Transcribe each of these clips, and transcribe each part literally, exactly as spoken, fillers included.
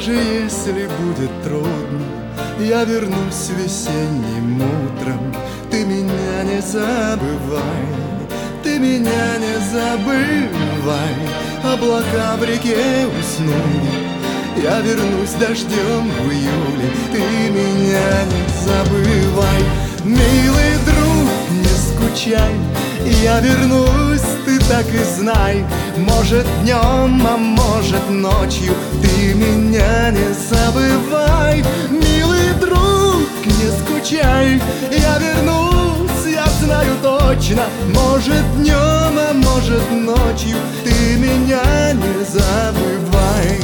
Даже если будет трудно, я вернусь весенним утром. Ты меня не забывай, ты меня не забывай. Облака в реке уснули, я вернусь дождем в июле. Ты меня не забывай, милый друг, не скучай. Я вернусь, ты так и знай. Может днем, а может ночью. Ты меня не забывай, милый друг, не скучай. Я вернусь, я знаю точно. Может днем, а может ночью. Ты меня не забывай.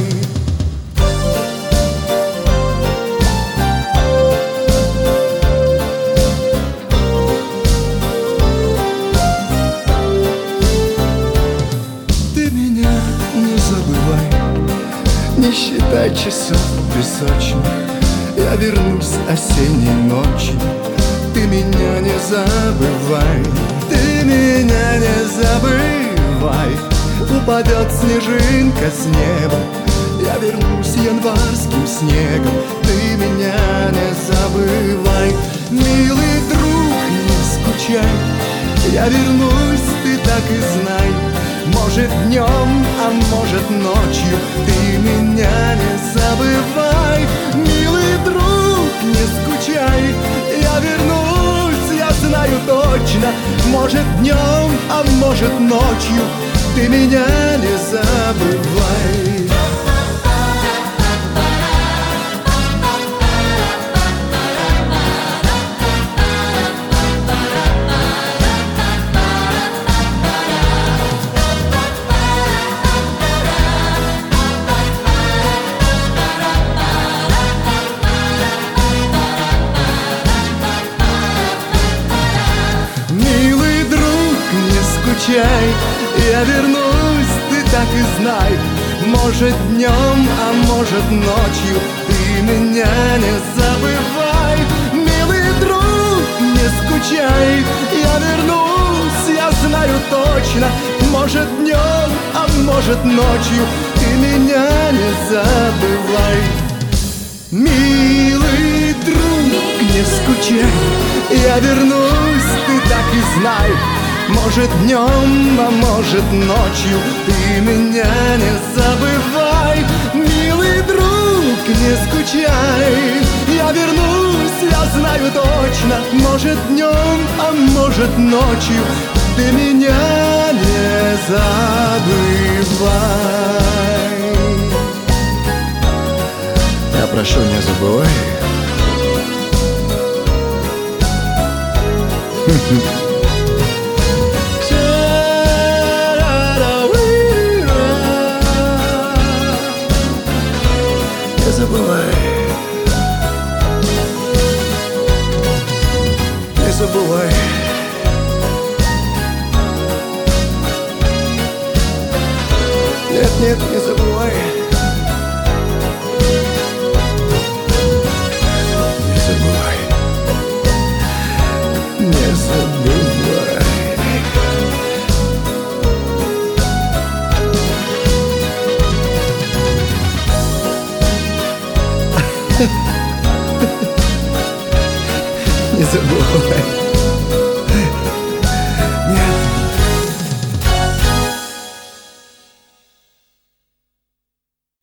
Не считай часов песочных, я вернусь осенней ночью. Ты меня не забывай, ты меня не забывай. Упадет снежинка с неба, я вернусь январским снегом. Ты меня не забывай, милый друг, не скучай. Я вернусь, ты так и знай. Может днем, а может ночью. Ты меня не забывай, милый друг, не скучай. Я вернусь, я знаю точно. Может днем, а может ночью. Ты меня не забывай. Я вернусь, ты так и знай. Может днем, а может ночью. Ты меня не забывай, милый друг, не скучай. Я вернусь, я знаю точно. Может днем, а может ночью. Ты меня не забывай, милый друг, не скучай. Я вернусь, ты так и знай. Может днем, а может ночью. Ты меня не забывай, милый друг, не скучай. Я вернусь, я знаю точно. Может днем, а может ночью. Ты меня не забывай. Я прошу, не забывай. Не забывай, не забывай. Нет, нет, не забывай. Не забывай, не забывай. Не забывай.